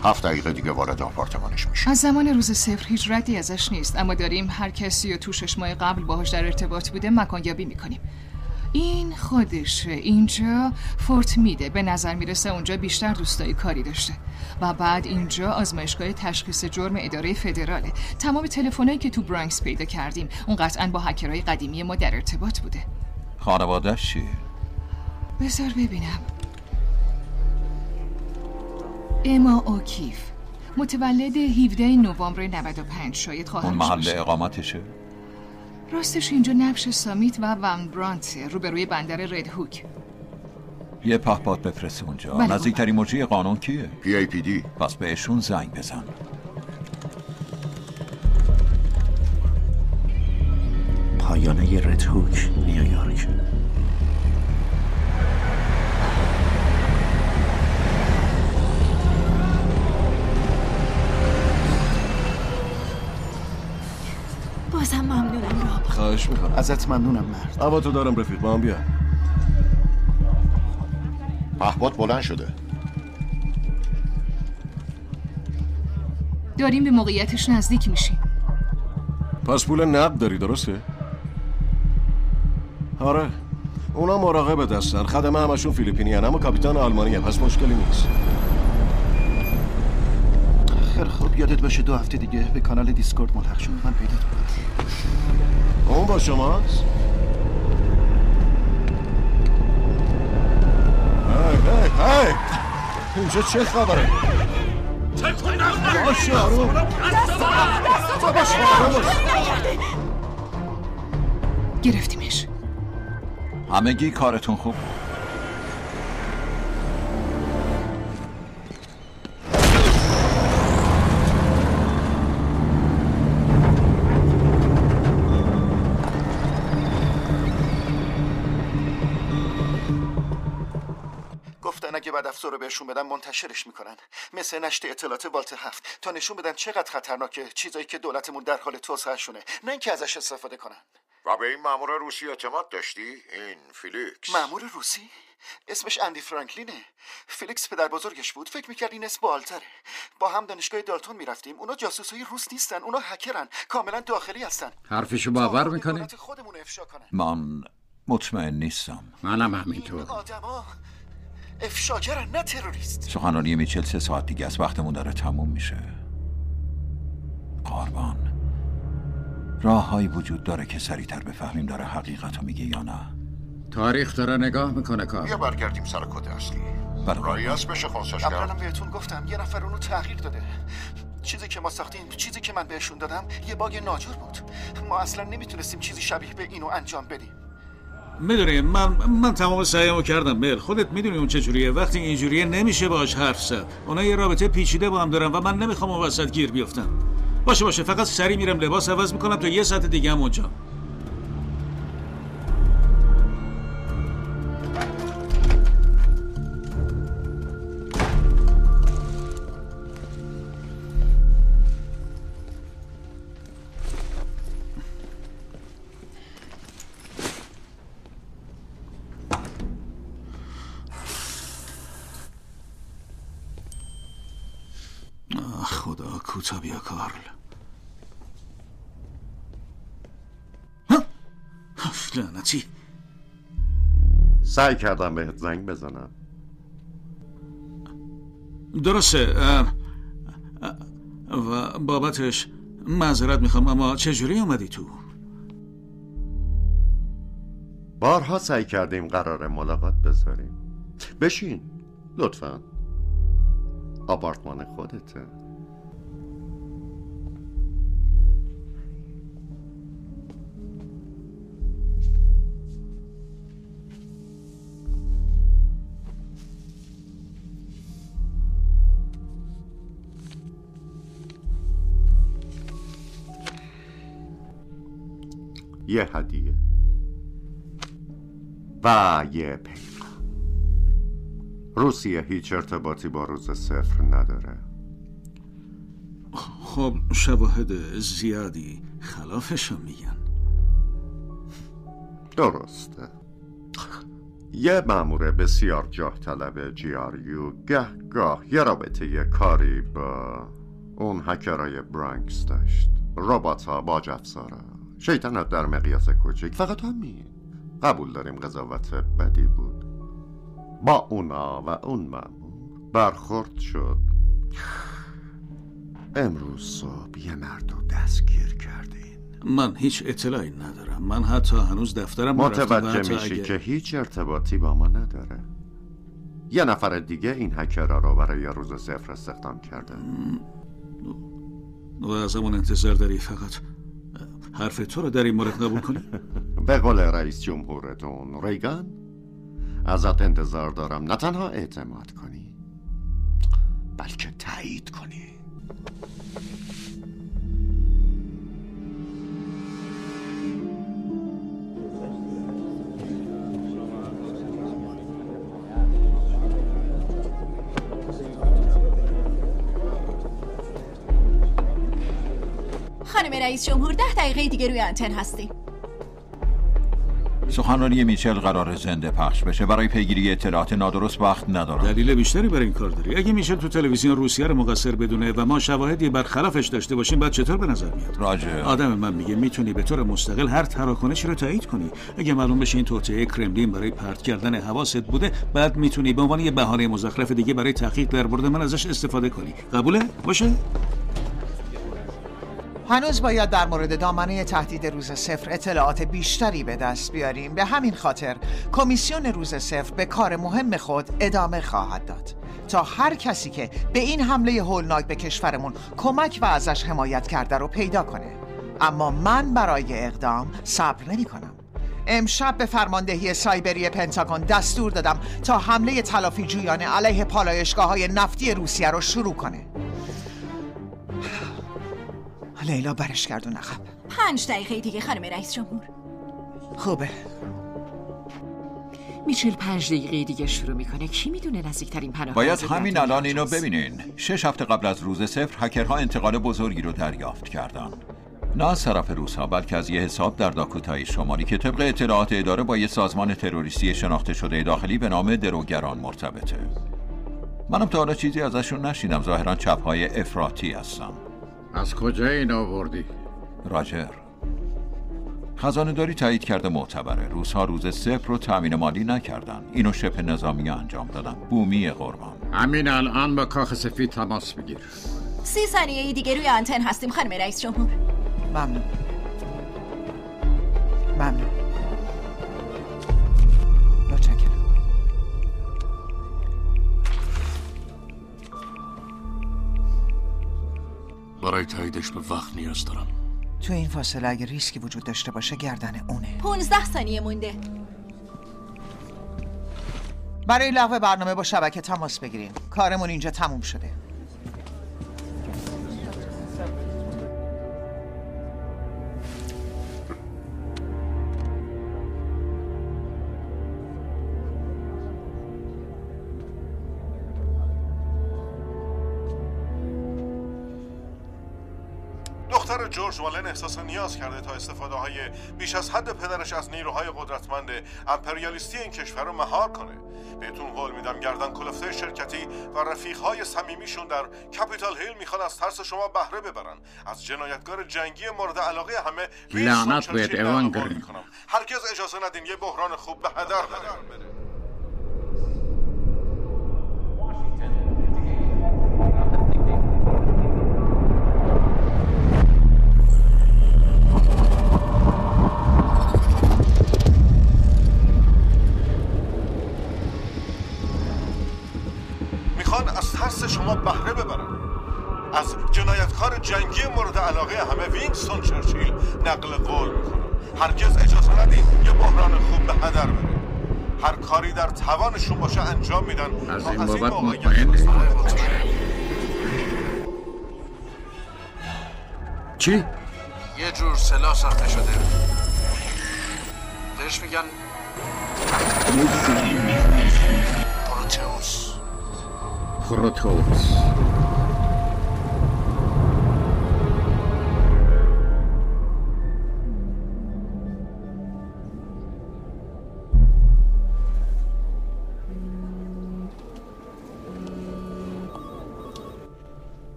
7 دقیقه دیگه وارد آپارتمانش میشه. از زمان روز صفر هیچ ردی ازش نیست، اما داریم هر کسی و تو 6 ماه قبل باهاش در ارتباط بوده مکانیابی میکنیم. این خودشه. اینجا فورت میده، به نظر میرسه اونجا بیشتر دوستای کاری داشته. و بعد اینجا آزمایشگاه تشخیص جرم اداره فدراله. تمام تلفنایی که تو برانکس پیدا کردیم اون قطعاً با هکرهای قدیمی ما در ارتباط بوده. خانواده‌اش چیه؟ بذار ببینم. اما اوکیف، متولد 17 نوامبر 95، شاید خواهرش اون محل باشه. اقامتشه؟ راستش اینجا نبش سامیت و ون برانت روبروی بندر رد هوک. یه پهپاد بفرست اونجا. بله. نزدیکترین مجری قانون کیه؟ PIPD. پس بهشون زنگ بزن. پایانه رد هوک، نیویورک. بازم ممنونم راب. خواهش میکنم. ازت ممنونم مرد. هوا تو دارم رفیق، با هم بیا. پهپاد بلند شده. داریم به موقعیتش نزدیک میشیم. پس پول نقد داری درسته؟ آره. اونا مراقبت هستن. خدمه همشون فیلیپینی هن، اما کاپیتان آلمانیه، پس مشکلی نیست. خیلی خوب، یادت باشه 2 هفته دیگه به کانال دیسکورد ملحق شو، من پیدات میکنم. اون با شماست؟ هی اینجا چه خبره؟ باشه آروم. باشه آروم. گرفتیمش. همگی کارتون خوب. گفتن اگه بعد افزار رو بهشون بدن منتشرش میکنن، مثل نشر اطلاعات والت 7، تا نشون بدن چقدر خطرناکه، چیزایی که دولتمون در حال توسعه شونه، نه اینکه ازش استفاده کنن. و به این مأمور روسی اعتماد داشتی؟ این فیلیکس. مأمور روسی؟ اسمش اندی فرانکلینه. فیلیکس پدر بزرگش بود، فکر میکرد این اسم بالتره. با هم دانشگاه دالتون میرفتیم. اونا جاسوسای روس نیستن، اونا هکرن، کاملا داخلی هستن. حرفشو باور میکنی؟ خودمون افشا کنن. من مطمئن نیستم. منم همینطور. آدما افشاگرن، نه تروریست. سخنرانی میچل 3 ساعت دیگه است، وقتمون داره تموم میشه. قربان، راههایی وجود داره که سریعتر بفهمیم داره حقیقتو میگه یا نه. تاریخ داره نگاه میکنه کار. بیا برگردیم سر کد اصلی. راهی هست بشه خونساش کرد. قبلا بهتون گفتم یه نفر اونو تغییر داده. چیزی که ما ساختیم، چیزی که من بهشون دادم یه باگ ناجور بود. ما اصلا نمیتونستیم چیزی شبیه به اینو انجام بدیم. میدونی من تمام سعیمو کردم بل. خودت میدونی اون چجوریه. وقتی اینجوریه نمیشه باهاش حرف زد. اونا یه رابطه پیچیده با هم دارن و من نمیخوام اون وسط گیر بیفتم. باشه فقط سری میرم لباس عوض میکنم تا 1 ساعت دیگه هم اونجا. خدا کوتا بیا کارل. لعنتی. سعی کردم بهت زنگ بزنم. درسته و بابتش معذرت میخوام، اما چجوری اومدی تو؟ بارها سعی کردیم قرار ملاقات بذاریم. بشین لطفا. آپارتمان خودته. یه هدیه و یه پیغام. روسیه هیچ ارتباطی با روز صفر نداره. خب شواهد زیادی خلافشو میگن. درسته. یه مأمور بسیار جاه طلب GRU گاه یه رابطه کاری با اون هکرای برانکس داشت. ربات‌ها، باج افزارا، شیطنت در مقیاس کوچک. فقط همین. قبول داریم قضاوت بدی بود. با اونا و اون مأمور برخورد شد. امروز صبح یه مرد رو دستگیر کردین. من هیچ اطلاعی ندارم. من حتی هنوز دفترم متوجه میشی که هیچ ارتباطی با ما نداره. یه نفر دیگه این هکرها رو برای روز صفر استخدام کرده. و از همون انتظار داری فقط حرف تو رو در این مورد قبول کنی؟ به قول رئیس جمهورتون ریگان، ازت انتظار دارم نه تنها اعتماد کنی بلکه تایید کنی. خانم رئیس جمهور 10 دقیقه دیگه روی آنتن هستیم. سخنرانی میچل قرار زنده پخش بشه. برای پیگیری اطلاعات نادرست وقت ندارم. دلیل بیشتری برای این کار داری. اگه میچل تو تلویزیون روسیه رو مقصر بدونه و ما شواهدی برخلافش داشته باشیم بعد چطور به نظر میاد؟ راجر، آدم من میگه میتونی به طور مستقل هر تراکنشی رو تایید کنی. اگه معلوم بشه این توطئه کرملین برای پرت کردن حواست بوده، بعد میتونی به عنوان یه بهانه مزخرف دیگه برای تحقیق درباره من ازش استفاده کنی. قبوله؟ باشه؟ هنوز باید در مورد دامنه تهدید روز صفر اطلاعات بیشتری به دست بیاریم. به همین خاطر کمیسیون روز صفر به کار مهم خود ادامه خواهد داد تا هر کسی که به این حمله هولناک به کشورمون کمک و ازش حمایت کرده رو پیدا کنه. اما من برای اقدام صبر نمی کنم. امشب به فرماندهی سایبری پنتاگون دستور دادم تا حمله تلافی جویانه علیه پالایشگاه‌های نفتی روسیه رو شروع کنه. لیلا برش گردون عقب. 5 دقیقه دیگه خانم رئیس جمهور. خوبه. میچل 5 دقیقه دیگه شروع میکنه. کی میدونه نزدیکترین پناه باید همین الان اینو ببینین. 6 هفته قبل از روز صفر هکرها انتقال بزرگی رو دریافت کردن. نه از طرف روس‌ها بلکه از یه حساب در داکوتای شمالی که طبق اطلاعات اداره با یه سازمان تروریستی شناخته شده داخلی به نام دروگران مرتبطه. منم تا حالا چیزی ازشون نشیدم. ظاهرا چپ‌های افراطی هستن. از کجا این آوردی؟ راجر، خزانه داری تایید کرده معتبره. روس‌ها روز صفر رو تأمین مالی نکردن. اینو شبه نظامی انجام دادن. بومی قربان. همین الان با کاخ سفید تماس بگیر. 30 ثانیه دیگه روی آنتن هستیم خانم رئیس جمهور. ممنون. متشکرم. برای تاییدش به وقت نیاز دارم. تو این فاصله اگه ریسکی وجود داشته باشه گردن اونه. 15 ثانیه مونده. برای لغو برنامه با شبکه تماس بگیرین. کارمون اینجا تموم شده. دختر جورج والن احساس نیاز کرده تا استفاده های بیش از حد پدرش از نیروهای قدرتمند امپریالیستی این کشور رو مهار کنه. بهتون قول میدم گردن کلفته شرکتی و رفیقهای صمیمیشون در کپیتال هیل میخوان از ترس شما بهره ببرن. از جنایتکار جنگی مورد علاقه همه لعنت بهت ایوان گرین. هرگز اجازه ندین یه بحران خوب به هدر بره. از ترس شما بهره ببرن. از جنایتکار جنگی مورد علاقه همه وینستون چرچیل نقل قول میکنم. هرگز اجازه ندین یه بحران خوب به هدر بره. هر کاری در توانشون باشه انجام میدن. از این بابت مطمئنی؟ چی؟ یه جور سلاح ساخته شده. بهش میگن پروتئوس.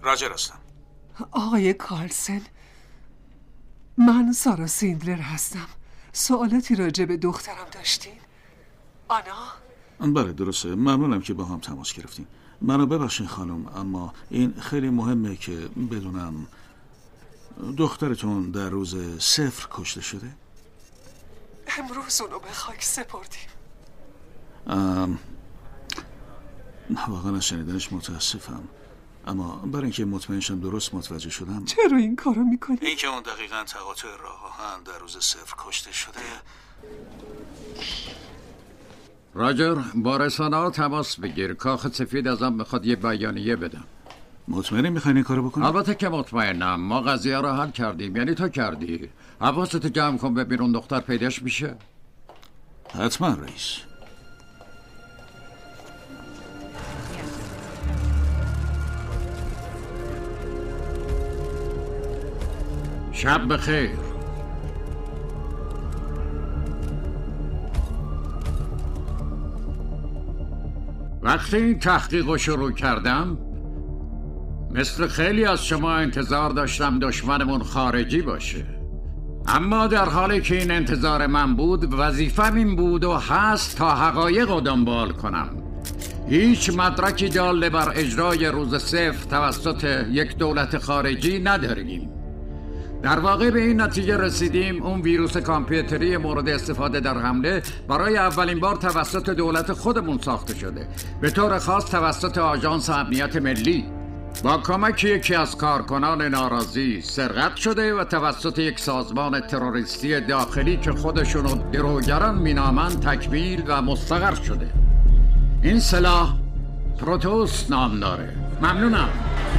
راجر هستم. آقای کارلسن، من سارا سیندلر هستم. سوالاتی راجع به دخترم داشتین؟ آنا؟ بله درسته، ممنونم که با هم تماس گرفتیم. منو ببخشین خانم، اما این خیلی مهمه که بدونم دخترتون در روز 0 کشته شده؟ امروز اونو به خاک سپردیم. واقعا از شنیدنش متاسفم، اما برای اینکه مطمئن شم درست متوجه شدم. چرا این کارو میکنی؟ این که اون دقیقاً تقاطع راه آهن در روز 0 کشته شده. راجر، با رسانه ها تماس بگیر. کاخ سفید ازم میخواد یه بیانیه بدم. مطمئنی میخواین این کارو بکنی؟ البته که مطمئنم. ما قضیه رو حل کردیم، یعنی تو کردی. حواستو جمع کن ببین اون دختر پیداش میشه. حتما رئیس. شب بخیر. وقتی این تحقیق رو شروع کردم مثل خیلی از شما انتظار داشتم دشمنمون خارجی باشه، اما در حالی که این انتظار من بود، وظیفم این بود و هست تا حقایق رو دنبال کنم. هیچ مدرکی داله بر اجرای روز 0 توسط یک دولت خارجی نداریم. در واقع به این نتیجه رسیدیم اون ویروس کامپیوتری مورد استفاده در حمله برای اولین بار توسط دولت خودمون ساخته شده، به طور خاص توسط آژانس امنیت ملی. با کمک یکی از کارکنان ناراضی سرقت شده و توسط یک سازمان تروریستی داخلی که خودشونو دروگران مینامند تکمیل و مستقر شده. این سلاح پروتوس نام داره. ممنونم.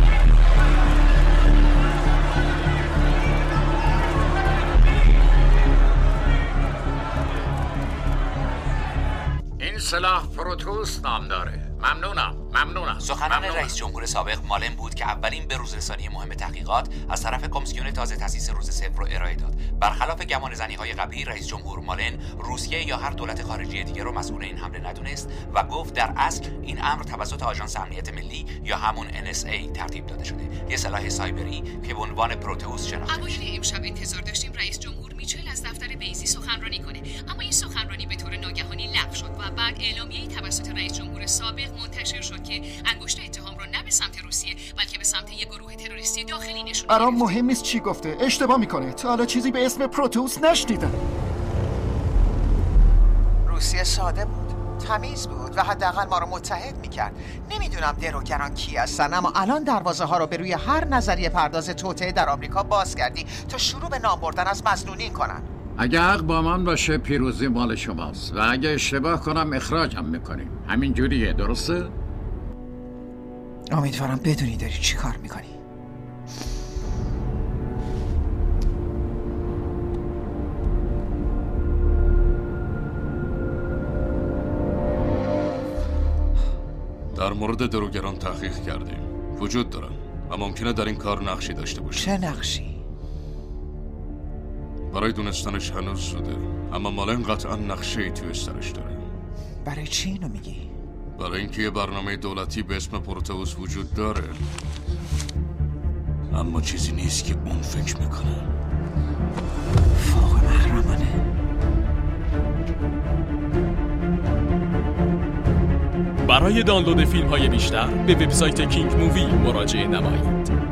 این سلاح پروتوس نام داره. ممنونم. سخنان رئیس جمهور سابق مالن بود که اولین بروزرسانی مهم تحقیقات از طرف کمیسیون تازه تأسیس روز 0 رو ارائه داد. برخلاف گمانه‌زنی‌های قبلی، رئیس جمهور مالن روسیه یا هر دولت خارجی دیگر رو مسئول این حمله ندونست و گفت در اصل این امر توسط آژانس امنیت ملی یا همون NSA ترتیب داده شده. یه سلاح سایبری که به عنوان پروتئوس شناخته میشه. اوایل امشب انتظار داشتیم رئیس جمهور میچل از دفتر بیزی سخنرانی کنه، اما این سخنرانی به طور ناگهانی لغو شد و بعد اعلامیه‌ای توسط رئیس جمهور سابق منتشر شد که انگشت اتهام رو نه به سمت روسیه بلکه به سمت یک گروه تروریستی داخلی نشون میده. برام مهم نیست چی گفته، اشتباه میکنه. تا حالا چیزی به اسم پروتوس نشنیدم. روسیه ساده بود، تمیز بود و حداقل ما رو متحد میکرد. نمیدونم دروگران کی هستن، اما الان دروازه ها رو به روی هر نظریه پرداز توطئه در آمریکا باز کردی تا شروع به نام بردن از مظنونین کنن. اگه حق با من باشه پیروزی مال شماست و اگه اشتباه کنم اخراجم میکنیم. همین جوریه، درسته؟ امیدوارم بدونی داری چی کار میکنی. در مورد دروگران تحقیق کردیم. وجود دارن و ممکنه در این کار نقشی داشته باشه. چه نقشی؟ برای دونستنش هنوز زوده، اما مالن قطعا نقشه‌ای توی سرش داره. برای چی اینو میگی؟ برای اینکه یه برنامه دولتی به اسم پروتئوس وجود داره، اما چیزی نیست که اون فکر میکنه. فوق محرمانه. برای دانلود فیلم‌های بیشتر به وبسایت کینگ مووی مراجعه نمایید.